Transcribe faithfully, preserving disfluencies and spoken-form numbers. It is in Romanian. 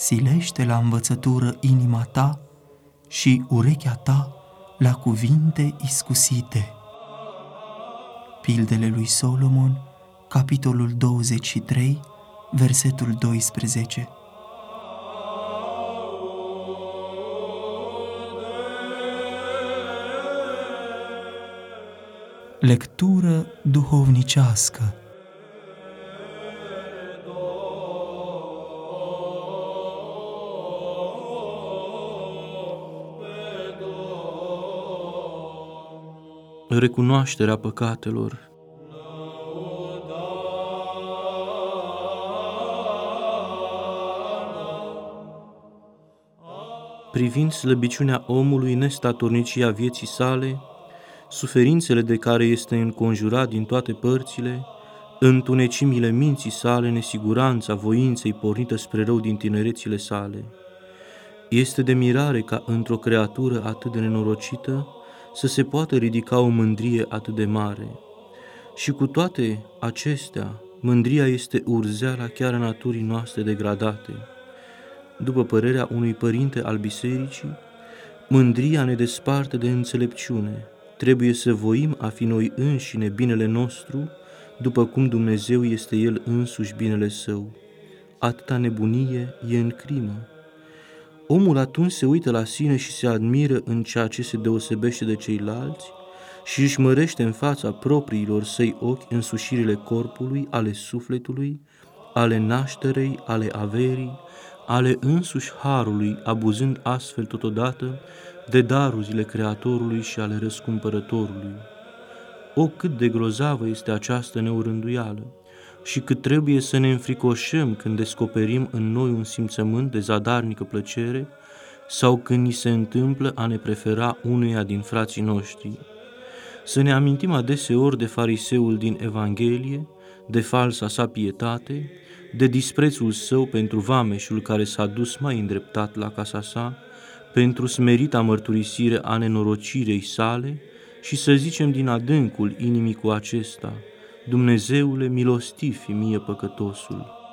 silește la învățătură inima ta și urechea ta la cuvinte iscusite. Pildele lui Solomon, capitolul douăzeci și trei, versetul doisprezece. Lectură duhovnicească. Recunoașterea păcatelor. Privind slăbiciunea omului, nestatornicia vieții sale, suferințele de care este înconjurat din toate părțile, întunecimile minții sale, nesiguranța voinței pornită spre rău din tinerețile sale, este de mirare ca într-o creatură atât de nenorocită să se poată ridica o mândrie atât de mare. Și cu toate acestea, mândria este urzeala chiar a naturii noastre degradate. După părerea unui părinte al bisericii, mândria ne desparte de înțelepciune. Trebuie să voim a fi noi înșine binele nostru, după cum Dumnezeu este El însuși binele Său. Atâta nebunie e în crimă. Omul atunci se uită la sine și se admiră în ceea ce se deosebește de ceilalți și își mărește în fața propriilor săi ochi însușirile corpului, ale sufletului, ale nașterei, ale averii, ale însuși harului, abuzând astfel totodată de darurile Creatorului și ale Răscumpărătorului. O, cât de grozavă este această neurânduială și cât trebuie să ne înfricoșăm când descoperim în noi un simțământ de zadarnică plăcere sau când ni se întâmplă a ne prefera unuia din frații noștri. Să ne amintim adeseori de fariseul din Evanghelie, de falsa sa pietate, de disprețul său pentru vameșul care s-a dus mai îndreptat la casa sa, pentru smerita mărturisire a nenorocirei sale și să zicem din adâncul inimii cu acesta: Dumnezeule, milostiv fi mie păcătosul.